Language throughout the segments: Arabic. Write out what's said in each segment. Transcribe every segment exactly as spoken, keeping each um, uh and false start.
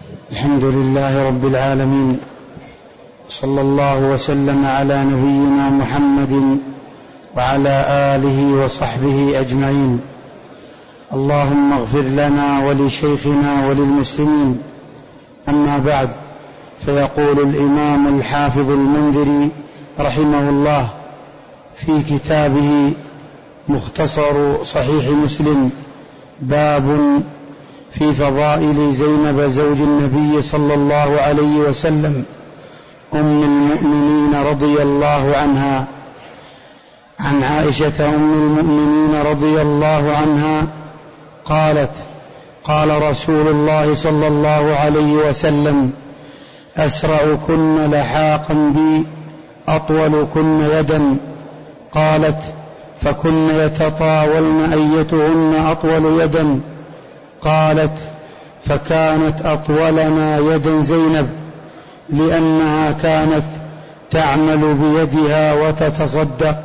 الحمد لله رب العالمين، صلى الله وسلم على نبينا محمد وعلى آله وصحبه أجمعين. اللهم اغفر لنا ولشيخنا وللمسلمين. أما بعد، فيقول الإمام الحافظ المنذري رحمه الله في كتابه مختصر صحيح مسلم: باب في فضائل زينب زوج النبي صلى الله عليه وسلم أم المؤمنين رضي الله عنها. عن عائشة أم المؤمنين رضي الله عنها قالت: قال رسول الله صلى الله عليه وسلم: أسرعكن لحاقا بي أطولكن يدا. قالت: فكن يتطاولن أيتهن أطول يدا. قالت: فكانت أطولنا يدا زينب، لأنها كانت تعمل بيدها وتتصدق.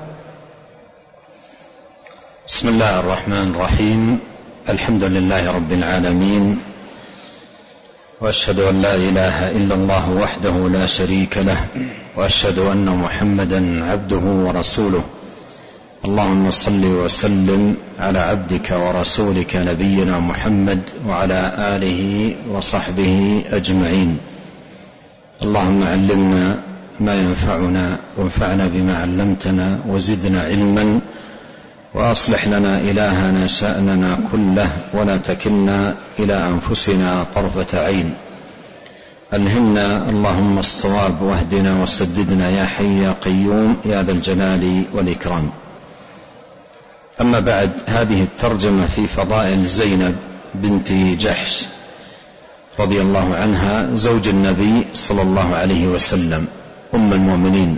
بسم الله الرحمن الرحيم. الحمد لله رب العالمين، وأشهد أن لا إله إلا الله وحده لا شريك له، وأشهد أن محمدا عبده ورسوله. اللهم صل وسلم على عبدك ورسولك نبينا محمد وعلى آله وصحبه أجمعين. اللهم علمنا ما ينفعنا وانفعنا بما علمتنا وزدنا علما، وأصلح لنا إلهنا شأننا كله، ولا تكلنا إلى أنفسنا طرفة عين. ألهمنا اللهم الصواب، واهدنا وسددنا يا حي يا قيوم يا ذا الجلال والإكرام. أما بعد، هذه الترجمة في فضائل زينب بنت جحش رضي الله عنها زوج النبي صلى الله عليه وسلم أم المؤمنين.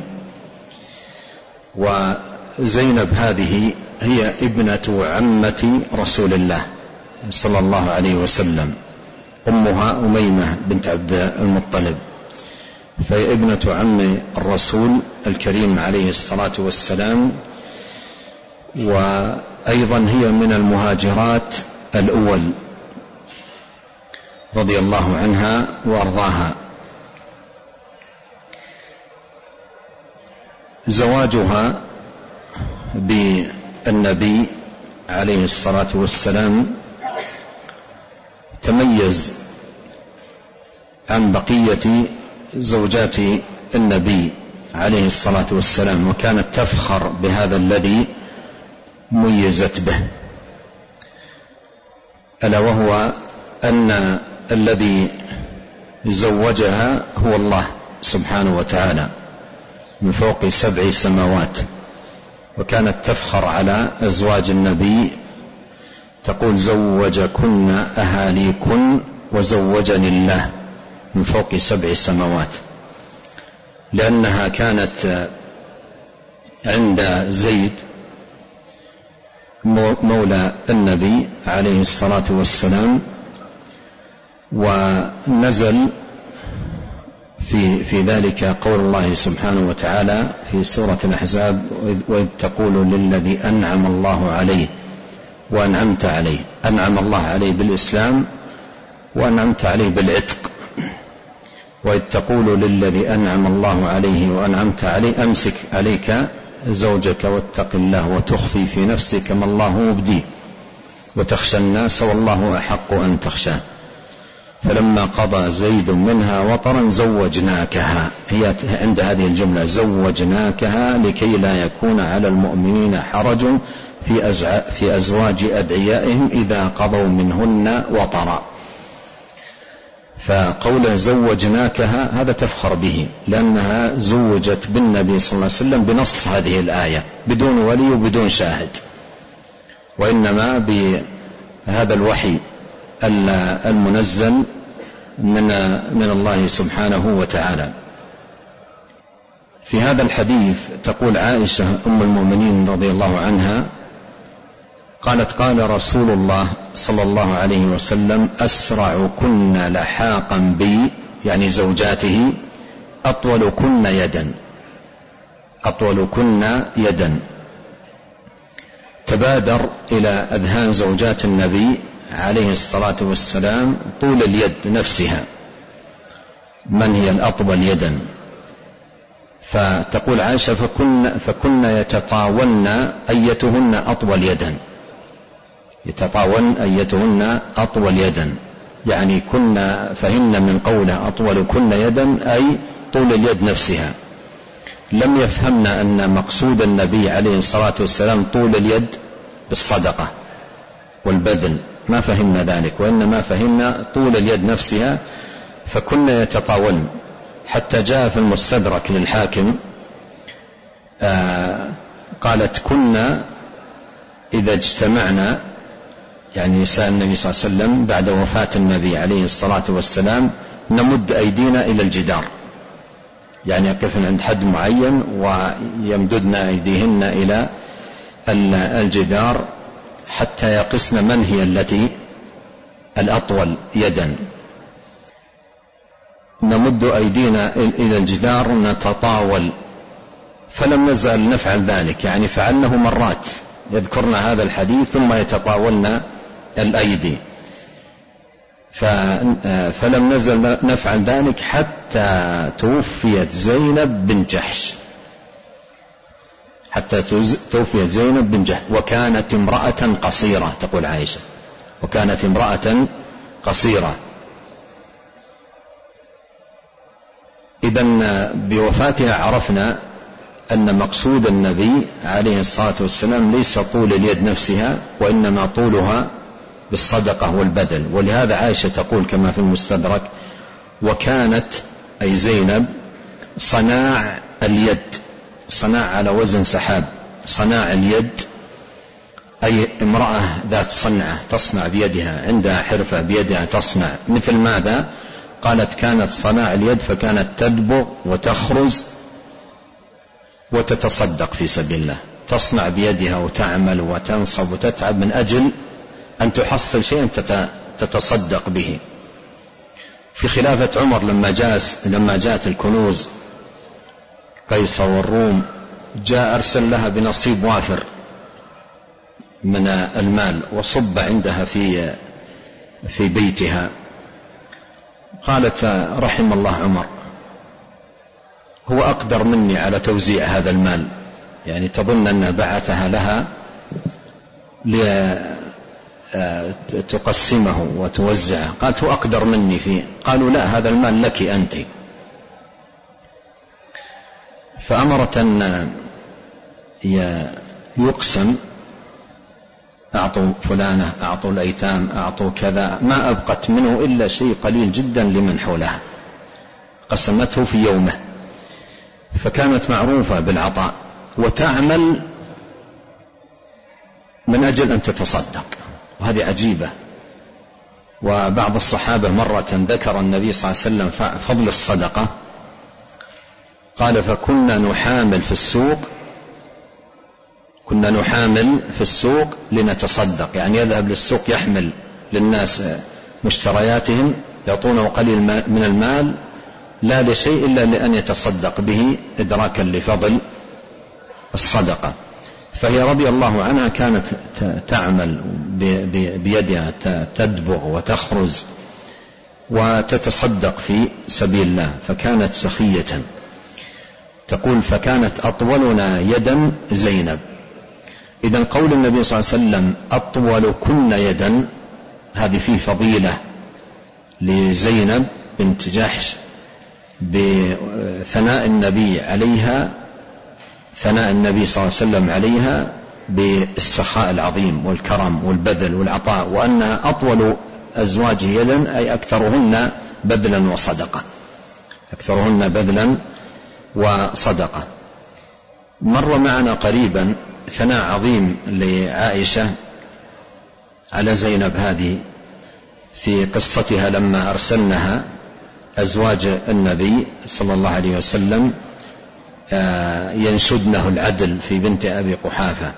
وزينب هذه هي ابنة عمة رسول الله صلى الله عليه وسلم، أمها أميمة بنت عبد المطلب، فهي ابنة عم الرسول الكريم عليه الصلاة والسلام، وأيضا هي من المهاجرات الأول رضي الله عنها وأرضاها. زواجها بالنبي عليه الصلاة والسلام تميز عن بقية زوجات النبي عليه الصلاة والسلام، وكانت تفخر بهذا الذي ميزت به، ألا وهو أن الذي زوجها هو الله سبحانه وتعالى من فوق سبع سماوات. وكانت تفخر على أزواج النبي، تقول: زوجكن أهاليكن وزوجني الله من فوق سبع سماوات، لأنها كانت عند زيد مولى النبي عليه الصلاة والسلام، ونزل في, في ذلك قول الله سبحانه وتعالى في سورة الأحزاب: وإذ تقول للذي أنعم الله عليه وأنعمت عليه. أنعم الله عليه بالإسلام وأنعمت عليه بالعتق. وإذ تقول للذي أنعم الله عليه وأنعمت عليه: أمسك عليك زوجك واتق الله وتخفي في نفسك ما الله مبديه وتخشى الناس والله أحق أن تخشاه. فلما قضى زيد منها وطرا زوجناكها. هي عند هذه الجملة زوجناكها لكي لا يكون على المؤمنين حرج في, في أزواج أدعيائهم إذا قضوا منهن وطرا. فقول زوجناكها هذا تفخر به، لأنها زوجت بالنبي صلى الله عليه وسلم بنص هذه الآية بدون ولي وبدون شاهد، وإنما بهذا الوحي المنزل من من الله سبحانه وتعالى. في هذا الحديث تقول عائشة أم المؤمنين رضي الله عنها قالت: قال رسول الله صلى الله عليه وسلم: أسرعكن لحاقا بي، يعني زوجاته، أطولكن يدا. أطولكن يدا تبادر إلى أذهان زوجات النبي عليه الصلاة والسلام طول اليد نفسها، من هي الأطول يدا. فتقول عائشة فكن, فكن يتطاولن أيتهن أطول يدا، يتطاولن أيتهن أطول يدا، يعني كنا فهن من قوله أطول كن يدا أي طول اليد نفسها. لم يفهمنا أن مقصود النبي عليه الصلاة والسلام طول اليد بالصدقة والبذل، ما فهمنا ذلك، وإنما فهمنا طول اليد نفسها. فكنا يتطاولن، حتى جاء في المستدرك للحاكم آه قالت كنا إذا اجتمعنا، يعني نساء النبي صلى الله عليه وسلم بعد وفاة النبي عليه الصلاة والسلام، نمد أيدينا إلى الجدار، يعني يقفن عند حد معين ويمددن أيديهن إلى الجدار حتى يقسن من هي التي الأطول يدا. نمد أيدينا إلى الجدار نتطاول، فلم نزل نفعل ذلك، يعني فعلنه مرات، يذكرنا هذا الحديث ثم يتطاولن الأيدي، فلم نزل نفعل ذلك حتى توفيت زينب بنت جحش، حتى توفيت زينب بنت جحش، وكانت امرأة قصيرة، تقول عائشة وكانت امرأة قصيرة. إذن بوفاتها عرفنا أن مقصود النبي عليه الصلاة والسلام ليس طول اليد نفسها، وإنما طولها بالصدقة والبذل. ولهذا عائشة تقول كما في المستدرك وكانت أي زينب صناع اليد، صناع على وزن سحاب، صناع اليد أي امرأة ذات صنعة تصنع بيدها، عندها حرفة بيدها تصنع. مثل ماذا؟ قالت كانت صناع اليد فكانت تدبغ وتخرز وتتصدق في سبيل الله، تصنع بيدها وتعمل وتنصب وتتعب من أجل أن تحصل شيئا تتصدق به. في خلافة عمر لما جاءت لما جاءت الكنوز قيصر والروم، جاء أرسل لها بنصيب وافر من المال وصب عندها في في بيتها. قالت رحم الله عمر، هو أقدر مني على توزيع هذا المال، يعني تظن أن بعثها لها لتقسمه وتوزعه. قالت هو أقدر مني فيه. قالوا لا، هذا المال لك أنت. فأمرت أن يقسم، أعطوا فلانة، أعطوا الأيتام، أعطوا كذا، ما أبقت منه إلا شيء قليل جدا لمن حولها، قسمته في يومه. فكانت معروفة بالعطاء وتعمل من أجل أن تتصدق، وهذه عجيبة. وبعض الصحابة مرة ذكر النبي صلى الله عليه وسلم فضل الصدقة، قال فكنا نحامل في السوق كنا نحامل في السوق لنتصدق، يعني يذهب للسوق يحمل للناس مشترياتهم، يعطونه قليل من المال لا لشيء إلا لأن يتصدق به إدراكا لفضل الصدقة. فهي رضي الله عنها كانت تعمل بيدها، تدبغ وتخرز وتتصدق في سبيل الله، فكانت سخية. تقول فكانت أطولنا يدا زينب. إذن قول النبي صلى الله عليه وسلم أطول كن يدا، هذه فيه فضيلة لزينب بنت جحش بثناء النبي عليها، ثناء النبي صلى الله عليه وسلم عليها بالسخاء العظيم والكرم والبذل والعطاء، وأنها أطول أزواجه يدا أي أكثرهن بذلا وصدقة، أكثرهن بذلا وصدقة. مر معنا قريبا ثناء عظيم لعائشة على زينب هذه في قصتها لما أرسلنها أزواج النبي صلى الله عليه وسلم ينشدنه العدل في بنت أبي قحافة.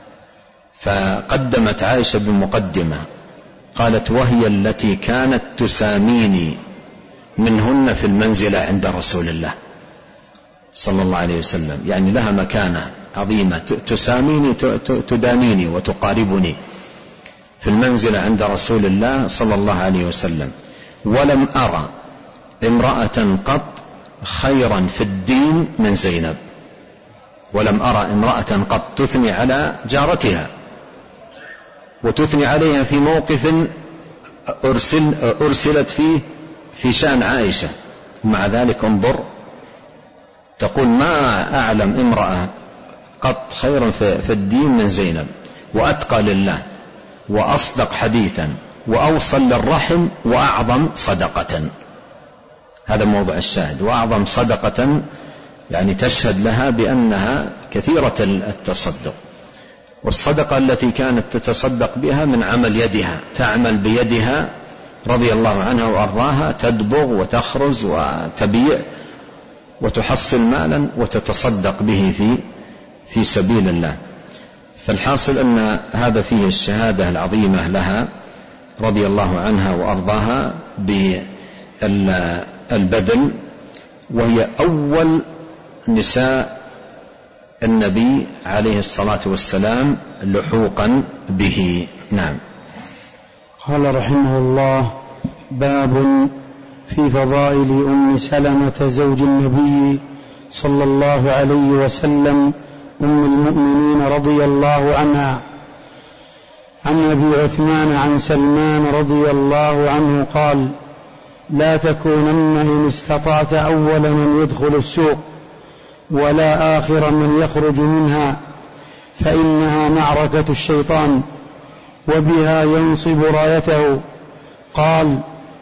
فقدمت عائشة بمقدمة قالت وهي التي كانت تساميني منهن في المنزلة عند رسول الله صلى الله عليه وسلم، يعني لها مكانة عظيمة، تساميني تدانيني وتقاربني في المنزلة عند رسول الله صلى الله عليه وسلم. ولم أرى امرأة قط خيرا في الدين من زينب، ولم أرى امرأة قط تثني على جارتها وتثني عليها في موقف أرسل أرسلت فيه في شأن عائشة، ومع ذلك انظر تقول ما أعلم امرأة قط خيرا في الدين من زينب، وأتقى لله وأصدق حديثا وأوصل للرحم وأعظم صدقة. هذا موضع الشاهد، وأعظم صدقة يعني تشهد لها بأنها كثيرة التصدق. والصدقة التي كانت تتصدق بها من عمل يدها، تعمل بيدها رضي الله عنها وأرضاها، تدبغ وتخرز وتبيع وتحصل مالا وتتصدق به في في سبيل الله. فالحاصل أن هذا فيه الشهادة العظيمة لها رضي الله عنها وأرضاها بالبذل، وهي أول نساء النبي عليه الصلاة والسلام لحوقا به. نعم. قال رحمه الله: باب في فضائل أم سلمة زوج النبي صلى الله عليه وسلم أم المؤمنين رضي الله عنها. عن أبي عثمان عن سلمان رضي الله عنه قال: لا تكونن إن استطعت أول من يدخل السوق ولا آخر من يخرج منها، فإنها معركة الشيطان وبها ينصب رايته. قال: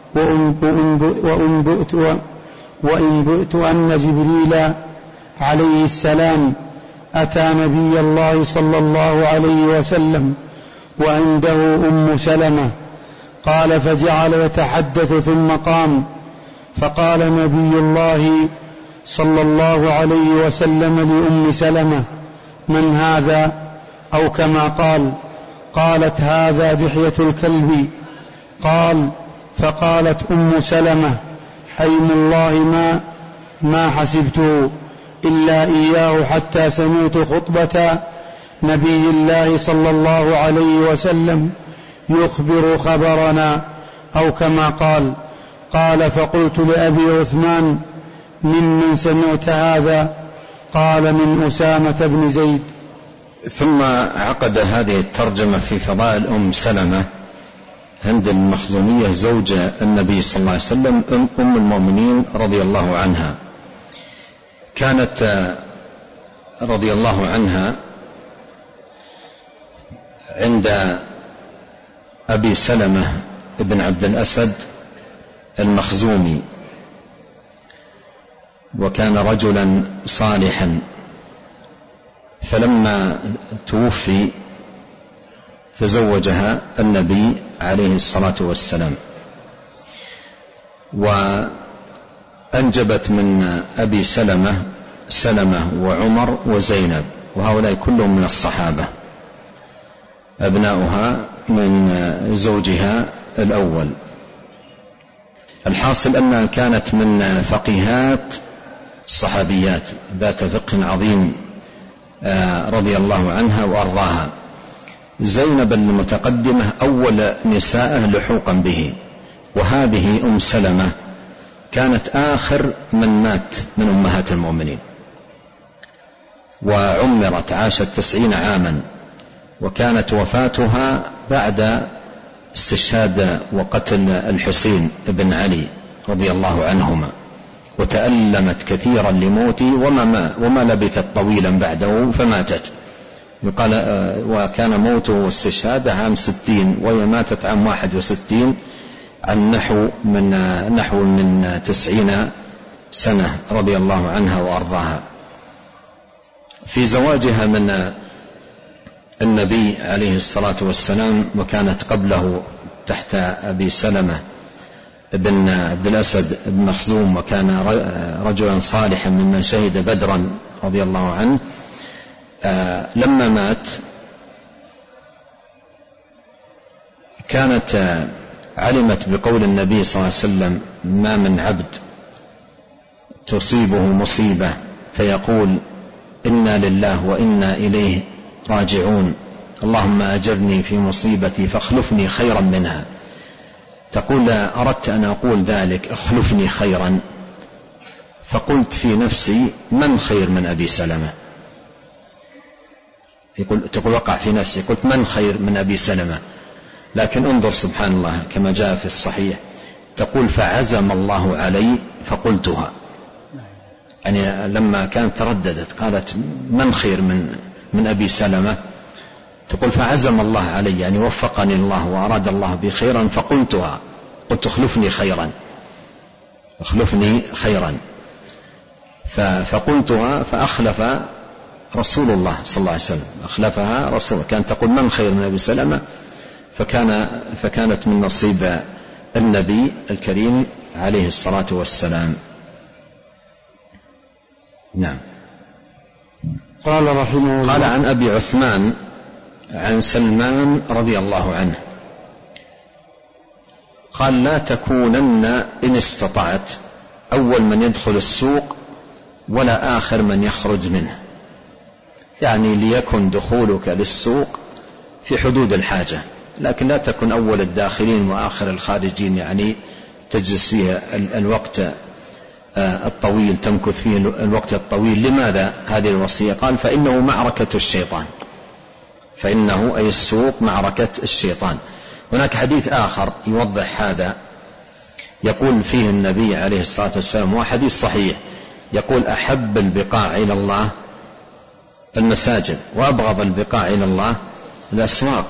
وإن بؤت, وإن بؤت أن جبريل عليه السلام أتى نبي الله صلى الله عليه وسلم وعنده أم سلمة. قال: فجعل يتحدث ثم قام، فقال نبي الله صلى الله عليه وسلم لأم سلمة: من هذا؟ أو كما قال. قالت: هذا دحية الكلب. قال: فقالت أم سلمة: أيم الله ما ما حسبته إلا إياه حتى سمعت خطبة نبي الله صلى الله عليه وسلم يخبر خبرنا، أو كما قال. قال: فقلت لأبي عثمان: ممن سمعت هذا؟ قال: من أسامة بن زيد. ثم عقد هذه الترجمة في فضائل أم سلمة هند المخزومية زوج النبي صلى الله عليه وسلم أم المؤمنين رضي الله عنها. كانت رضي الله عنها عند أبي سلمة بن عبد الأسد المخزومي، وكان رجلا صالحا، فلما توفي تزوجها النبي عليه الصلاة والسلام، وأنجبت من أبي سلمة سلمة وعمر وزينب، وهؤلاء كلهم من الصحابة، أبناؤها من زوجها الأول. الحاصل أنها كانت من فقيهات الصحابيات ذات فقه عظيم رضي الله عنها وأرضاها. زينب المتقدمة أول نساء لحوقا به، وهذه أم سلمة كانت آخر من مات من أمهات المؤمنين، وعمرت عاشت تسعين عاما، وكانت وفاتها بعد استشهاد وقتل الحسين بن علي رضي الله عنهما، وتألمت كثيرا لموته وما, وما لبثت طويلا بعده فماتت. يقال وكان موته واستشهاد عام ستين، وهي ماتت عام واحد وستين، عن نحو من نحو من تسعين سنة رضي الله عنها وأرضاها. في زواجها من النبي عليه الصلاة والسلام، وكانت قبله تحت أبي سلمة بن عبد الأسد بن مخزوم، وكان رجلا صالحا ممن شهد بدرا رضي الله عنه. لما مات كانت علمت بقول النبي صلى الله عليه وسلم: ما من عبد تصيبه مصيبة فيقول: إنا لله وإنا إليه راجعون، اللهم أجرني في مصيبتي فاخلفني خيرا منها، تقول أردت أن أقول ذلك اخلفني خيرا، فقلت في نفسي من خير من أبي سلمة؟ يقول تقول وقع في نفسي قلت من خير من أبي سلمة، لكن انظر سبحان الله كما جاء في الصحيح تقول فعزم الله علي فقلتها، يعني لما كانت ترددت قالت من خير من من أبي سلمة، تقول فعزم الله علي يعني وفقني الله وأراد الله بي خيرا فقلتها، قلت اخلفني خيرا اخلفني خيرا فقلتها فأخلف رسول الله صلى الله عليه وسلم، أخلفها رسول، كانت تقول من خير من أبي سلمة، فكان فكانت من نصيب النبي الكريم عليه الصلاة والسلام. نعم. قال رحمه الله قال عن أبي عثمان عن سلمان رضي الله عنه قال لا تكونن إن استطعت أول من يدخل السوق ولا آخر من يخرج منه، يعني ليكن دخولك للسوق في حدود الحاجة، لكن لا تكن أول الداخلين وآخر الخارجين، يعني تجلس فيه الوقت الطويل تمكث فيه الوقت الطويل. لماذا هذه الوصية؟ قال فإنه معركة الشيطان، فإنه أي السوق معركة الشيطان. هناك حديث آخر يوضح هذا، يقول فيه النبي عليه الصلاة والسلام وحديث صحيح، يقول أحب البقاع إلى الله المساجد وأبغض البقاع إلى الله الأسواق.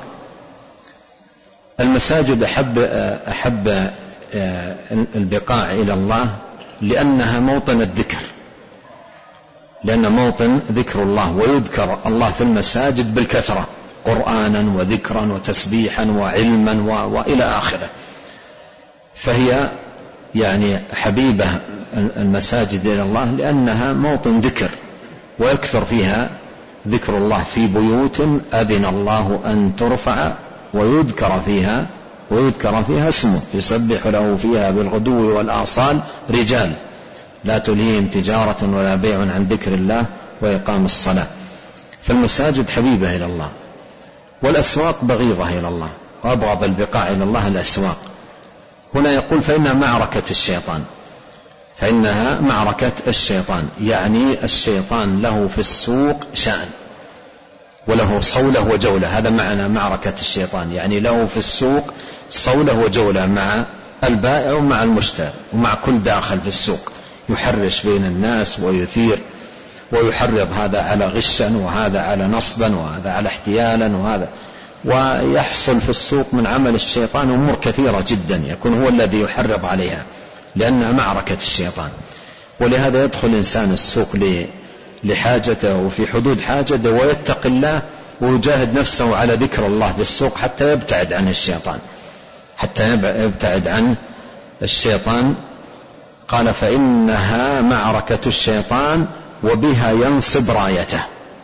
المساجد أحب, أحب البقاع إلى الله لأنها موطن الذكر، لأن موطن ذكر الله، ويذكر الله في المساجد بالكثرة قرآنا وذكرا وتسبيحا وعلما وإلى آخره، فهي يعني حبيبة المساجد إلى الله لأنها موطن ذكر، ويكثر فيها ذكر الله في بيوت أذن الله أن ترفع ويذكر فيها ويذكر فيها اسمه يسبح له فيها بالغدو والآصال رجال لا تلهيهم تجارة ولا بيع عن ذكر الله وإقام الصلاة. فالمساجد حبيبة إلى الله، والأسواق بغيضة إلى الله، وأبغض البقاع إلى الله الأسواق. هنا يقول فإنها معركة الشيطان، فإنها معركة الشيطان، يعني الشيطان له في السوق شأن وله صولة وجولة، هذا معنى معركة الشيطان، يعني له في السوق صولة وجولة مع البائع ومع المشتري ومع كل داخل في السوق، يحرش بين الناس ويثير ويحرض هذا على غشا وهذا على نصبا وهذا على احتيالا وهذا، ويحصل في السوق من عمل الشيطان أمور كثيرة جدا يكون هو الذي يحرض عليها لأنها معركة الشيطان. ولهذا يدخل الإنسان السوق لحاجته وفي حدود حاجته ويتقي الله ويجاهد نفسه على ذكر الله في السوق حتى يبتعد عن الشيطان، حتى يبتعد عن الشيطان. قال فإنها معركة الشيطان وبها ينصب رايته،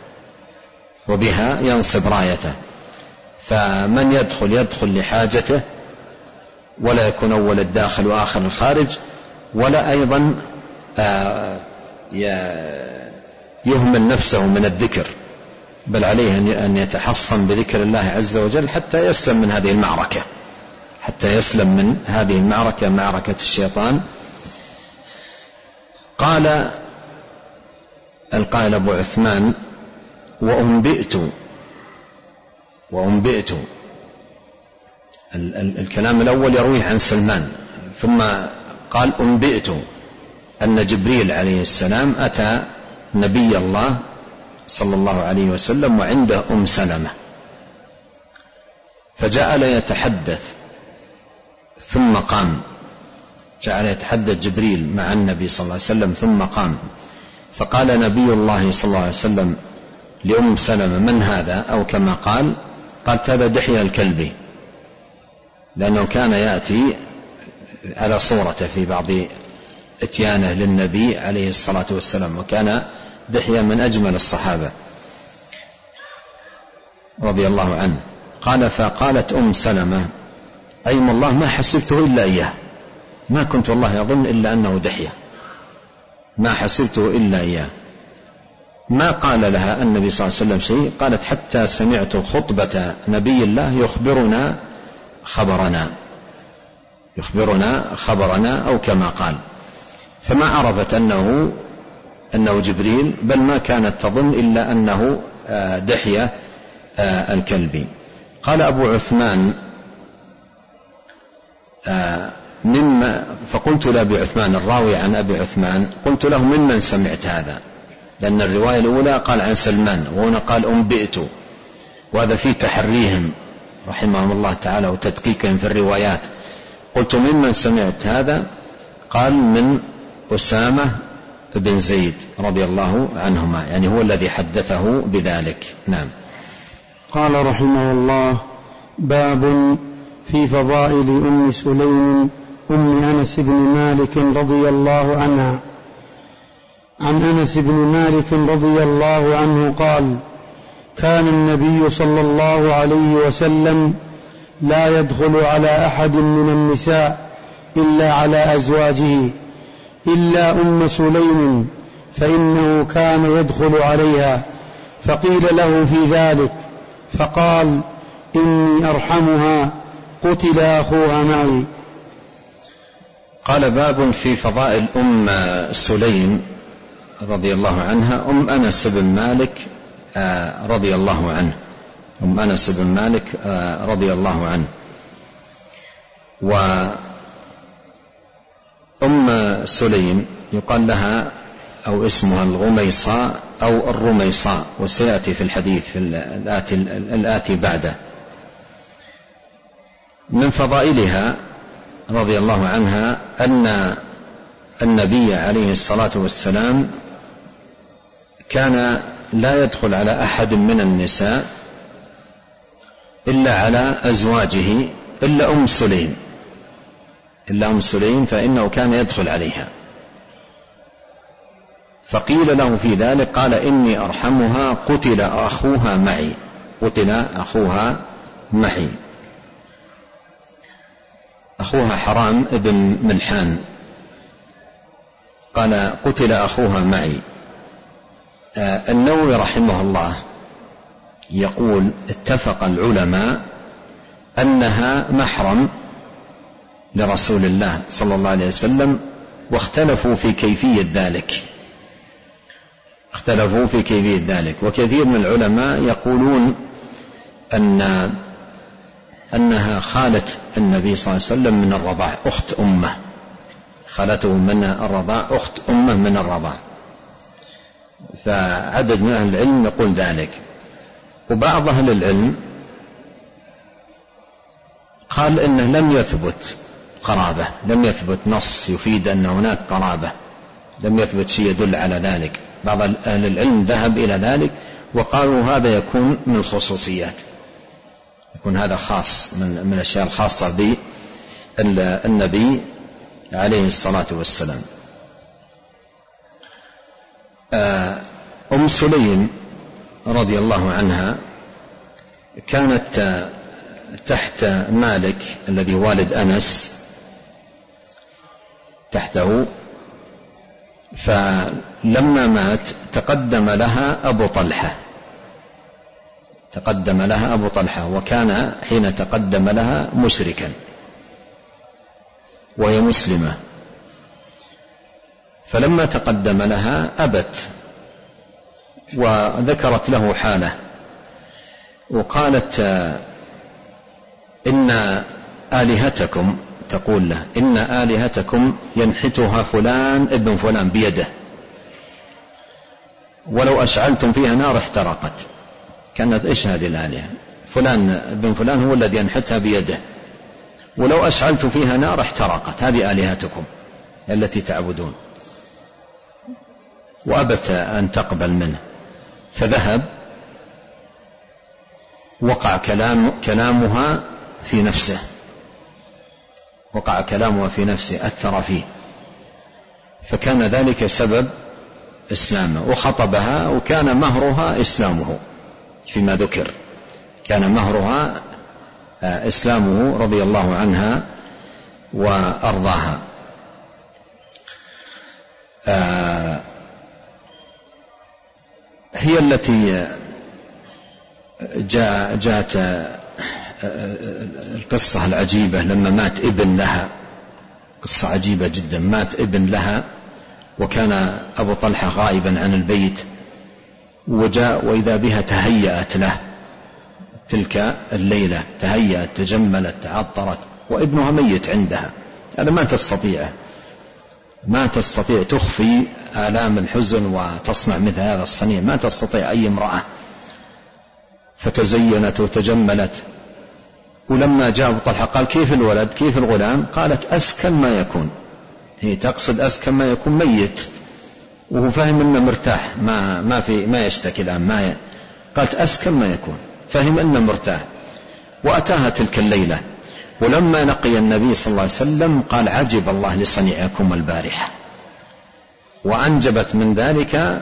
وبها ينصب رايته. فمن يدخل يدخل لحاجته، ولا يكون أول الداخل وآخر الخارج، ولا أيضا يهمل نفسه من الذكر، بل عليه أن يتحصن بذكر الله عز وجل حتى يسلم من هذه المعركة، حتى يسلم من هذه المعركة، معركة الشيطان. قال القائل أبو عثمان وأنبئت وأنبئت الكلام الأول يرويه عن سلمان، ثم قال أنبئت أن جبريل عليه السلام أتى نبي الله صلى الله عليه وسلم وعنده أم سلمة، فجعل يتحدث ثم قام، جعل يتحدث جبريل مع النبي صلى الله عليه وسلم ثم قام، فقال نبي الله صلى الله عليه وسلم لأم سلمة من هذا؟ أو كما قال قالت هذا دحية الكلبي، لأنه كان يأتي على صورته في بعض اتيانه للنبي عليه الصلاة والسلام، وكان دحية من أجمل الصحابة رضي الله عنه. قال فقالت أم سلمة أيم الله ما حسبته إلا إياه، ما كنت والله أظن إلا أنه دحية، ما حسبته إلا إياه. ما قال لها النبي صلى الله عليه وسلم شيء، قالت حتى سمعت خطبة نبي الله يخبرنا خبرنا، يخبرنا خبرنا أو كما قال، فما عرفت أنه أنه جبريل، بل ما كانت تظن إلا أنه دحية الكلبي. قال أبو عثمان مما فقلت لأبي عثمان الراوي عن أبي عثمان، قلت له ممن سمعت هذا؟ لأن الرواية الأولى قال عن سلمان، وهنا قال أنبئت، وهذا فيه تحريهم رحمهم الله تعالى وتدقيقهم في الروايات. قلت ممن سمعت هذا؟ قال من أسامة بن زيد رضي الله عنهما، يعني هو الذي حدثه بذلك. نعم. قال رحمه الله: باب في فضائل أم سليم أم أنس بن مالك رضي الله عنها. عن أنس بن مالك رضي الله عنه قال: كان النبي صلى الله عليه وسلم لا يدخل على أحد من النساء إلا على أزواجه إلا أم سليم، فإنه كان يدخل عليها. فقيل له في ذلك فقال: إني أرحمها، قتل أخوها معي. قال: باب في فضائل أم سليم رضي الله عنها أم أنس بن مالك رضي الله عنه، أم أنس بن مالك رضي الله عنه. وأم سليم يقال لها أو اسمها الغميصاء أو الرميصاء، وسيأتي في الحديث في الآتي, الآتي بعده. من فضائلها رضي الله عنها أن النبي عليه الصلاة والسلام كان لا يدخل على أحد من النساء إلا على أزواجه إلا أم سليم، إلا أم سليم فإنه كان يدخل عليها. فقيل له في ذلك قال: إني أرحمها، قتل أخوها معي، قتل أخوها معي. أخوها حرام ابن ملحان، قال: قتل أخوها معي. النووي رحمه الله يقول: اتفق العلماء أنها محرم لرسول الله صلى الله عليه وسلم، واختلفوا في كيفية ذلك اختلفوا في كيفية ذلك وكثير من العلماء يقولون أن أنها خالة النبي صلى الله عليه وسلم من الرضاع، أخت أمه، خالته من الرضاع، أخت أمه من الرضاع. فعدد من أهل العلم يقول ذلك. وبعض أهل العلم قال إنه لم يثبت قرابة، لم يثبت نص يفيد أن هناك قرابة، لم يثبت شيء يدل على ذلك. بعض أهل العلم ذهب إلى ذلك وقالوا هذا يكون من الخصوصيات، يكون هذا خاص من من الأشياء الخاصة بالنبي عليه الصلاة والسلام. أم سليم رضي الله عنها كانت تحت مالك الذي والد أنس تحته، فلما مات تقدم لها أبو طلحة تقدم لها أبو طلحة وكان حين تقدم لها مشركا وهي مسلمة، فلما تقدم لها أبت وذكرت له حاله وقالت: إن آلهتكم، تقول له: إن آلهتكم ينحتها فلان ابن فلان بيده، ولو أشعلتم فيها نار احترقت. كانت إيش هذه الآلهة؟ فلان ابن فلان هو الذي ينحتها بيده، ولو أشعلت فيها نار احترقت. هذه آلهتكم التي تعبدون. وأبت أن تقبل منه، فذهب، وقع كلام كلامها في نفسه وقع كلامها في نفسه أثر فيه، فكان ذلك سبب إسلامه. وخطبها وكان مهرها إسلامه، فيما ذكر كان مهرها إسلامه رضي الله عنها وأرضاها. هي التي جاءت القصة العجيبة لما مات ابن لها قصة عجيبة جدا. مات ابن لها وكان أبو طلحة غائبا عن البيت، وجاء وإذا بها تهيأت له تلك الليلة، تهيأت تجملت تعطرت وابنها ميت عندها. هذا ما تستطيع ما تستطيع تخفي آلام الحزن وتصنع مثل هذا الصنيع، ما تستطيع أي امرأة. فتزينت وتجملت. ولما جاء أبو طلحة قال كيف الولد كيف الغلام؟ قالت أسكن ما يكون. هي تقصد أسكن ما يكون، ميت وهو فهم أنه مرتاح، ما ما في ما يشتكي الآن، ما ي... قالت أسكن ما يكون، فهم أنه مرتاح. وأتاها تلك الليلة. ولما لقي النبي صلى الله عليه وسلم قال عجب الله لصنيعكم البارحة، وأنجبت من ذلك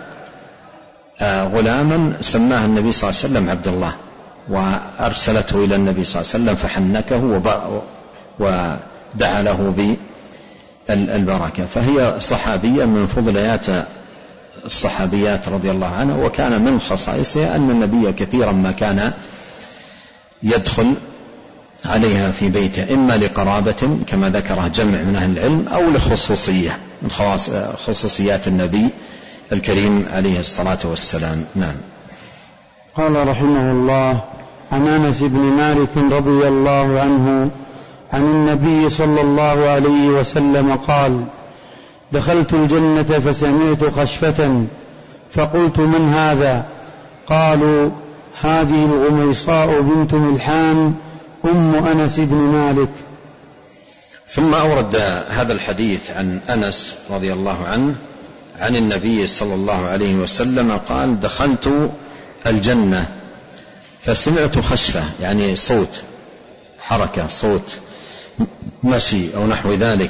غلاما سماه النبي صلى الله عليه وسلم عبد الله، وأرسلته إلى النبي صلى الله عليه وسلم فحنكه ودعا له بالبركة. فهي صحابية من فضليات الصحابيات رضي الله عنها. وكان من خصائصها أن النبي كثيرا ما كان يدخل عليها في بيته، إما لقرابة كما ذكره جمع من أهل العلم، أو لخصوصية من خصوصيات النبي الكريم عليه الصلاة والسلام. نعم. قال رحمه الله: عن أنس بن مالك رضي الله عنه عن النبي صلى الله عليه وسلم قال: دخلت الجنة فسمعت خشفة فقلت: من هذا؟ قالوا: هذه الغميصاء بنت ملحان أم أنس بن مالك. ثم أورد هذا الحديث عن أنس رضي الله عنه عن النبي صلى الله عليه وسلم قال: دخلت الجنة فسمعت خشفة، يعني صوت حركة، صوت مشي أو نحو ذلك،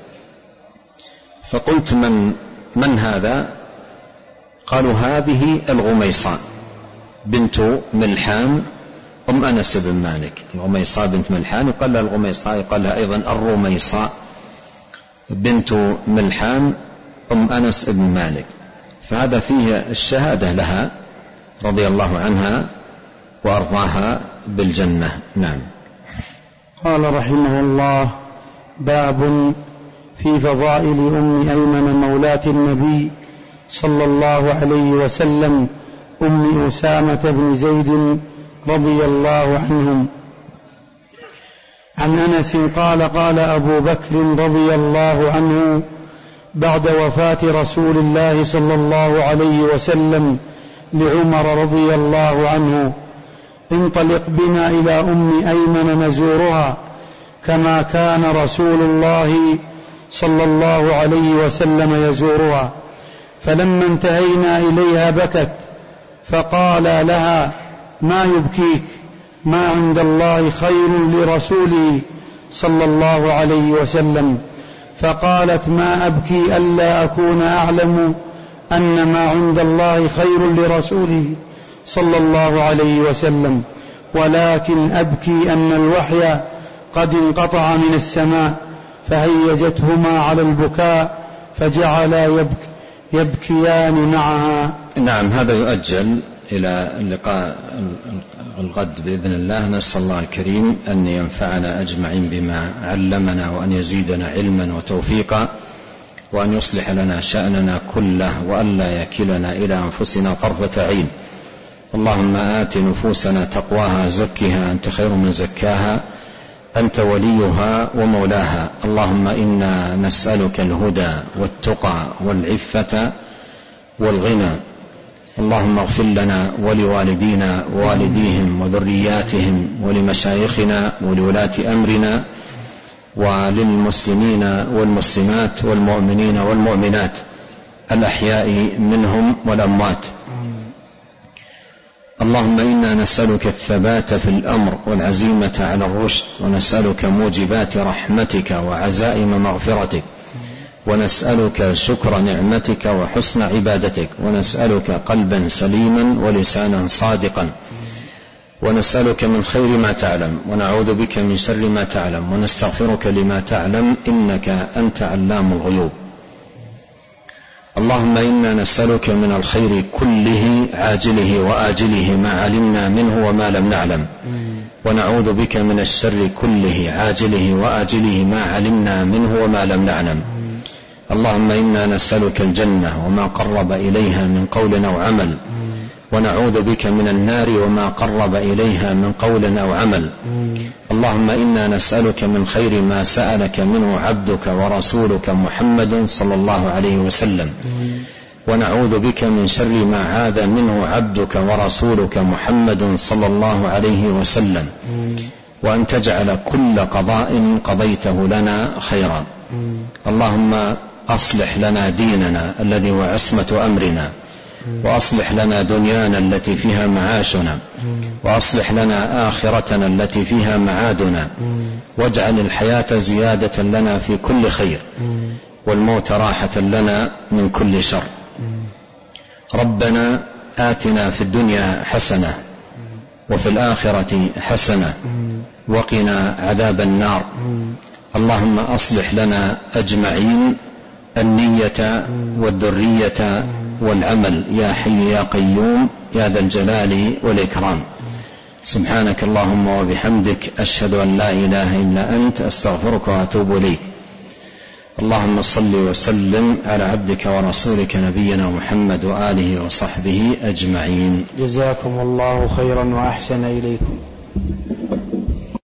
فقلت: من من هذا؟ قالوا: هذه الغميصاء بنت ملحان أم أنس بن مالك. الغميصاء بنت ملحان يقال لها الغميصاء، يقال لها أيضا الروميصاء بنت ملحان أم أنس بن مالك. فهذا فيه الشهادة لها رضي الله عنها وأرضاها بالجنة. نعم. قال رحمه الله: باب في فضائل أم أيمن مولاة النبي صلى الله عليه وسلم أم أسامة بن زيد رضي الله عنهم. عن أنس قال: قال أبو بكر رضي الله عنه بعد وفاة رسول الله صلى الله عليه وسلم لعمر رضي الله عنه: انطلق بنا إلى أم أيمن نزورها كما كان رسول الله صلى الله عليه وسلم يزورها. فلما انتهينا إليها بكت، فقال لها: ما يبكيك؟ ما عند الله خير لرسوله صلى الله عليه وسلم. فقالت: ما أبكي ألا أكون أعلم أن ما عند الله خير لرسوله صلى الله عليه وسلم، ولكن أبكي أن الوحي قد انقطع من السماء فهيجتهما على البكاء فجعلا يبك يبكيان معها. نعم. هذا يؤجل إلى اللقاء الغد بإذن الله. نسأل الله الكريم أن ينفعنا أجمعين بما علمنا، وأن يزيدنا علما وتوفيقا، وأن يصلح لنا شأننا كله، وأن لا يكلنا إلى أنفسنا طرفة عين. اللهم آت نفوسنا تقواها زكها أنت خير من زكاها أنت وليها ومولاها. اللهم إنا نسألك الهدى والتقى والعفة والغنى. اللهم اغفر لنا ولوالدينا ووالديهم وذرياتهم ولمشايخنا ولولاة أمرنا وللمسلمين والمسلمات والمؤمنين والمؤمنات الأحياء منهم والأموات. اللهم إنا نسألك الثبات في الأمر والعزيمة على الرشد، ونسألك موجبات رحمتك وعزائم مغفرتك، ونسألك شكر نعمتك وحسن عبادتك، ونسألك قلبا سليما ولسانا صادقا، ونسألك من خير ما تعلم، ونعوذ بك من شر ما تعلم، ونستغفرك لما تعلم، إنك أنت علام الغيوب. اللهم إنا نسألك من الخير كله عاجله وآجله ما علمنا منه وما لم نعلم، ونعوذ بك من الشر كله عاجله وآجله ما علمنا منه وما لم نعلم. اللهم إنا نسألك الجنة وما قرب إليها من قول أو عمل، ونعوذ بك من النار وما قرب إليها من قول أو عمل. اللهم إنا نسألك من خير ما سألك منه عبدك ورسولك محمد صلى الله عليه وسلم، ونعوذ بك من شر ما عاذ منه عبدك ورسولك محمد صلى الله عليه وسلم، وأن تجعل كل قضاء قضيته لنا خيرا. اللهم أصلح لنا ديننا الذي هو عصمة أمرنا، وأصلح لنا دنيانا التي فيها معاشنا، وأصلح لنا آخرتنا التي فيها معادنا، واجعل الحياة زيادة لنا في كل خير، والموت راحة لنا من كل شر. ربنا آتنا في الدنيا حسنة وفي الآخرة حسنة وقنا عذاب النار. اللهم أصلح لنا أجمعين النية والذرية والعمل يا حي يا قيوم يا ذا الجلال والإكرام. سبحانك اللهم وبحمدك، أشهد أن لا إله إلا أنت، أستغفرك وأتوب إليك. اللهم صل وسلم على عبدك ورسولك نبينا محمد وآله وصحبه أجمعين. جزاكم الله خيرا وأحسن إليكم.